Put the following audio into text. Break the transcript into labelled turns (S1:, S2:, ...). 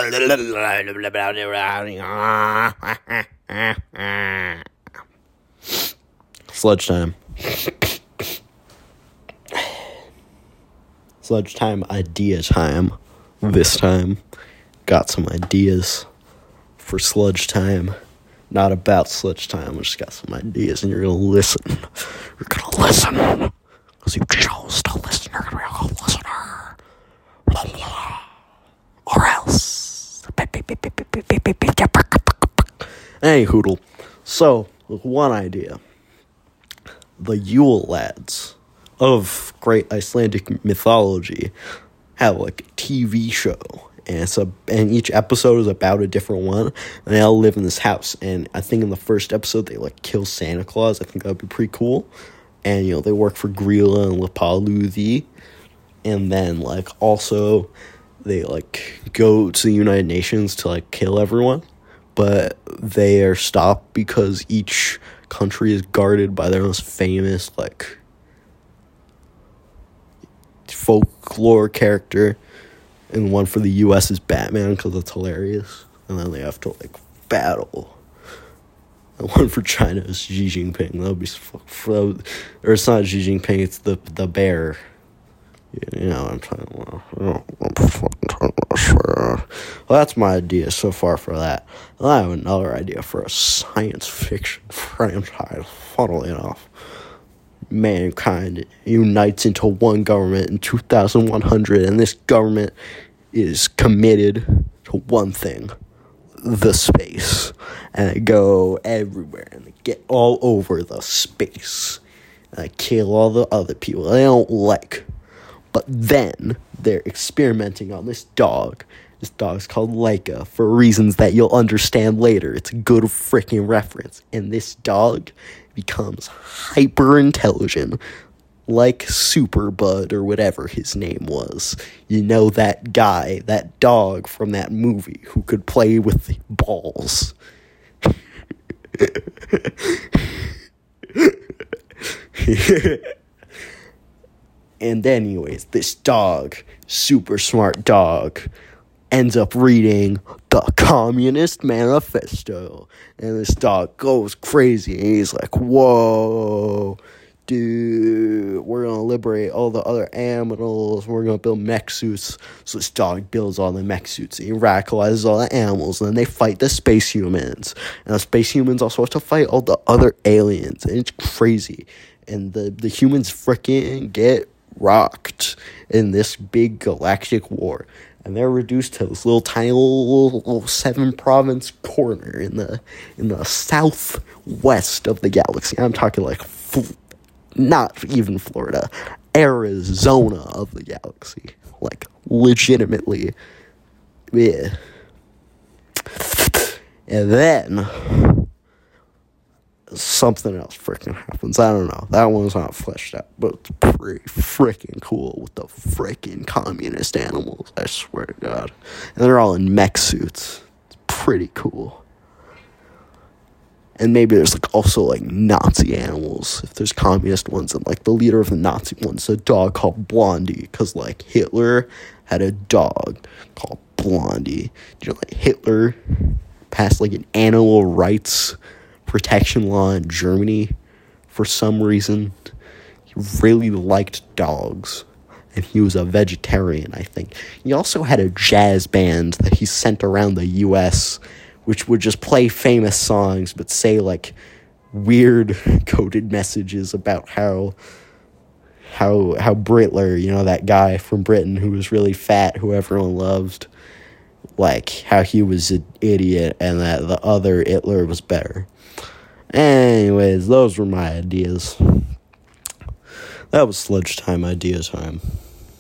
S1: Sludge time. Sludge time, idea time. This time, got some ideas for sludge time. Not about sludge time, I just got some ideas, and you're gonna listen. You're gonna listen. Because you chose to listen, you're gonna be a good listener. Or else. Hey, Hoodle. So, one idea. The Yule lads of great Icelandic mythology have like a TV show, and each episode is about a different one, and they all live in this house. And I think in the first episode they like kill Santa Claus. I think that would be pretty cool. And they work for Grilla and Lapaloothi, and then like also they like go to the United Nations to like kill everyone, but they are stopped because each country is guarded by their most famous like folklore character, and one for the US is Batman because it's hilarious, and then they have to like battle. And one for China is Xi Jinping. That would be or it's not Xi Jinping, it's the bear. I'm trying. Well, that's my idea so far for that. And I have another idea for a science fiction franchise. Funnily enough, mankind unites into one government in 2100, and this government is committed to one thing: the space. And they go everywhere, and they get all over the space, and they kill all the other people they don't like. But then they're experimenting on this dog. This dog's called Laika for reasons that you'll understand later. It's a good freaking reference. And this dog becomes hyper intelligent, like Superbud or whatever his name was. That guy, that dog from that movie who could play with the balls. And anyways, this dog, super smart dog, ends up reading the Communist Manifesto. And this dog goes crazy. And he's like, whoa, dude, we're going to liberate all the other animals. We're going to build mech suits. So this dog builds all the mech suits. And he radicalizes all the animals. And then they fight the space humans. And the space humans also have to fight all the other aliens. And it's crazy. And the humans freaking get rocked in this big galactic war, and they're reduced to this little tiny little 7-province corner in the southwest of the galaxy. I'm talking like not even Florida, Arizona of the galaxy, like legitimately. Yeah. And then something else freaking happens. I don't know. That one's not fleshed out, but it's pretty freaking cool with the freaking communist animals. I swear to God. And they're all in mech suits. It's pretty cool. And maybe there's like also like Nazi animals. If there's communist ones, and like the leader of the Nazi one's a dog called Blondie, because like Hitler had a dog called Blondie. Like Hitler passed like an animal rights protection law in Germany for some reason. He really liked dogs, and he was a vegetarian, I think. He also had a jazz band that he sent around the US, which would just play famous songs but say like weird coded messages about how Britler, that guy from Britain who was really fat, who everyone loved, like how he was an idiot and that the other Hitler was better. Anyways, those were my ideas. That was sludge time, idea time.